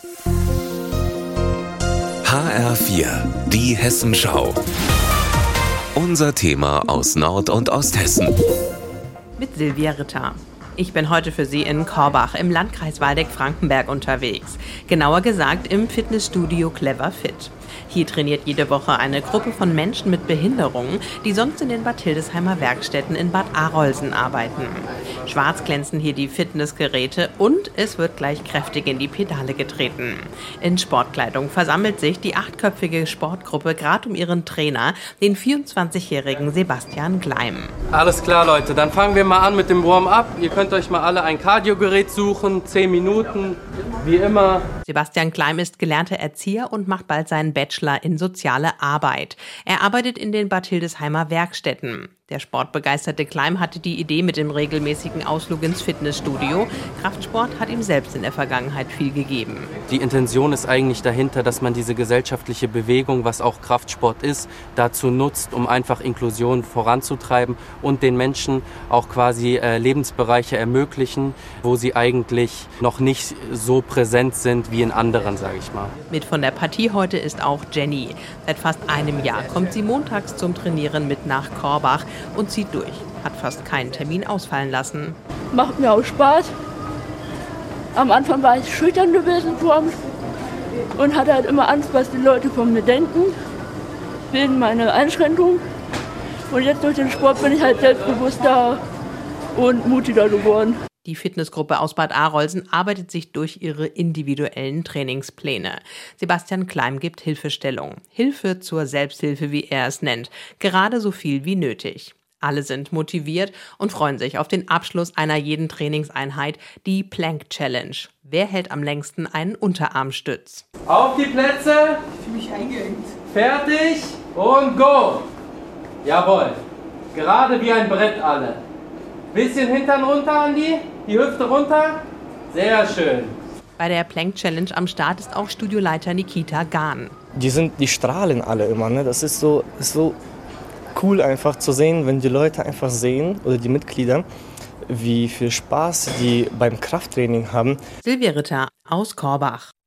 HR4, die Hessenschau. Unser Thema aus Nord- und Osthessen. Mit Silvia Ritter. Ich bin heute für Sie in Korbach im Landkreis Waldeck-Frankenberg unterwegs. Genauer gesagt im Fitnessstudio Clever Fit. Hier trainiert jede Woche eine Gruppe von Menschen mit Behinderungen, die sonst in den Bad Hildesheimer Werkstätten in Bad Arolsen arbeiten. Schwarz glänzen hier die Fitnessgeräte und es wird gleich kräftig in die Pedale getreten. In Sportkleidung versammelt sich die 8-köpfige Sportgruppe gerade um ihren Trainer, den 24-jährigen Sebastian Kleim. Alles klar, Leute, dann fangen wir mal an mit dem Warm-up. Ihr könnt euch mal alle ein Kardiogerät suchen, 10 Minuten, wie immer. Sebastian Kleim ist gelernter Erzieher und macht bald seinen Bachelor in soziale Arbeit. Er arbeitet in den Bad Hildesheimer Werkstätten. Der sportbegeisterte Kleim hatte die Idee mit dem regelmäßigen Ausflug ins Fitnessstudio. Kraftsport hat ihm selbst in der Vergangenheit viel gegeben. Die Intention ist eigentlich dahinter, dass man diese gesellschaftliche Bewegung, was auch Kraftsport ist, dazu nutzt, um einfach Inklusion voranzutreiben und den Menschen auch quasi Lebensbereiche ermöglichen, wo sie eigentlich noch nicht so präsent sind wie in anderen, sage ich mal. Mit von der Partie heute ist auch Jenny. Seit fast einem Jahr kommt sie montags zum Trainieren mit nach Korbach und zieht durch. Hat fast keinen Termin ausfallen lassen. Macht mir auch Spaß. Am Anfang war ich schüchtern gewesen und hatte halt immer Angst, was die Leute von mir denken, wegen meiner Einschränkung. Und jetzt durch den Sport bin ich halt selbstbewusster und mutiger geworden. Die Fitnessgruppe aus Bad Arolsen arbeitet sich durch ihre individuellen Trainingspläne. Sebastian Kleim gibt Hilfestellung. Hilfe zur Selbsthilfe, wie er es nennt. Gerade so viel wie nötig. Alle sind motiviert und freuen sich auf den Abschluss einer jeden Trainingseinheit, die Plank Challenge. Wer hält am längsten einen Unterarmstütz? Auf die Plätze. Ich fühle mich eingeengt. Fertig und go. Jawohl. Gerade wie ein Brett alle. Bisschen Hintern runter, Andi. Die Hüfte runter. Sehr schön. Bei der Plank Challenge am Start ist auch Studioleiter Nikita Gahn. Die strahlen alle immer, ne? Das ist so cool einfach zu sehen, wenn die Leute einfach sehen, oder die Mitglieder, wie viel Spaß die beim Krafttraining haben. Silvia Ritter aus Korbach.